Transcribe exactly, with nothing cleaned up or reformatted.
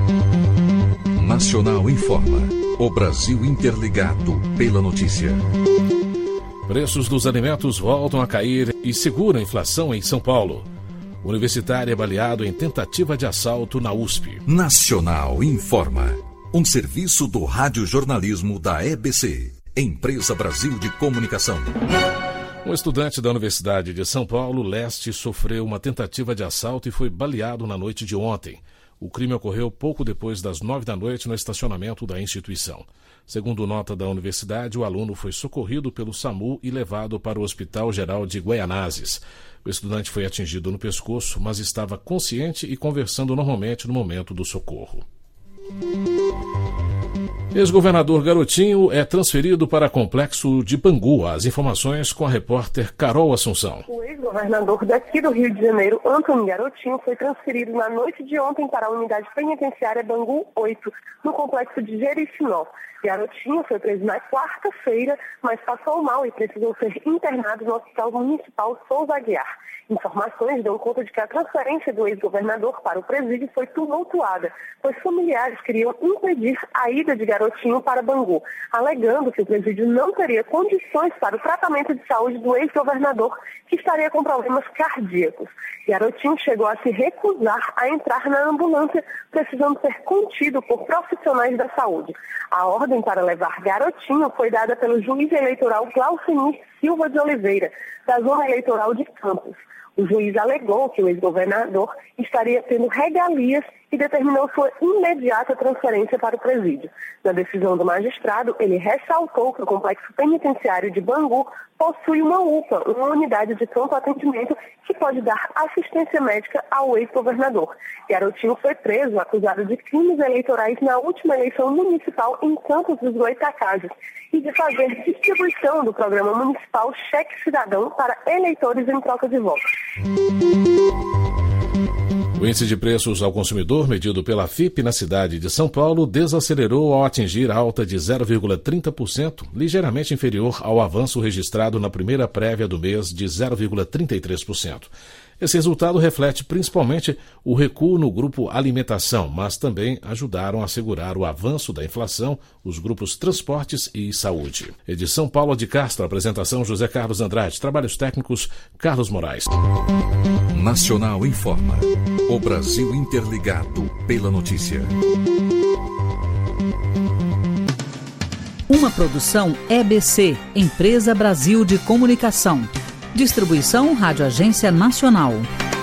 Nacional informa. O Brasil interligado pela notícia. Preços dos alimentos voltam a cair e segura a inflação em São Paulo. Universitário é baleado em tentativa de assalto na U S P. Nacional informa. Um serviço do radiojornalismo da E B C, Empresa Brasil de Comunicação. Um estudante da Universidade de São Paulo, Leste, sofreu uma tentativa de assalto e foi baleado na noite de ontem. O crime ocorreu pouco depois das nove da noite no estacionamento da instituição. Segundo nota da universidade, o aluno foi socorrido pelo SAMU e levado para o Hospital Geral de Guaianazes. O estudante foi atingido no pescoço, mas estava consciente e conversando normalmente no momento do socorro. Ex-governador Garotinho é transferido para complexo de Bangu. As informações com a repórter Carol Assunção. O ex-governador daqui do Rio de Janeiro, Antônio Garotinho, foi transferido na noite de ontem para a unidade penitenciária Bangu oito, no complexo de Jericinó. Garotinho foi preso na quarta-feira, mas passou mal e precisou ser internado no Hospital Municipal Souza Aguiar. Informações dão conta de que a transferência do ex-governador para o presídio foi tumultuada, pois familiares queriam impedir a ida de Garotinho para Bangu, alegando que o presídio não teria condições para o tratamento de saúde do ex-governador, que estaria com problemas cardíacos. Garotinho chegou a se recusar a entrar na ambulância, precisando ser contido por profissionais da saúde. A ordem para levar Garotinho foi dada pelo juiz eleitoral Glaucenir Silva de Oliveira, da zona eleitoral de Campos. O juiz alegou que o ex-governador estaria tendo regalias e determinou sua imediata transferência para o presídio. Na decisão do magistrado, ele ressaltou que o complexo penitenciário de Bangu possui uma U P A, uma unidade de pronto atendimento que pode dar assistência médica ao ex-governador. Garotinho foi preso, acusado de crimes eleitorais na última eleição municipal em Campos dos Goitacazes e de fazer distribuição do programa municipal Cheque Cidadão para eleitores em troca de votos. O índice de preços ao consumidor, medido pela F I P na cidade de São Paulo, desacelerou ao atingir alta de zero vírgula trinta por cento, ligeiramente inferior ao avanço registrado na primeira prévia do mês de zero vírgula trinta e três por cento. Esse resultado reflete principalmente o recuo no grupo alimentação, mas também ajudaram a segurar o avanço da inflação os grupos transportes e saúde. Edição Paula de Castro, apresentação José Carlos Andrade, trabalhos técnicos Carlos Moraes. Nacional informa. O Brasil interligado pela notícia. Uma produção E B C, Empresa Brasil de Comunicação. Distribuição Rádio Agência Nacional.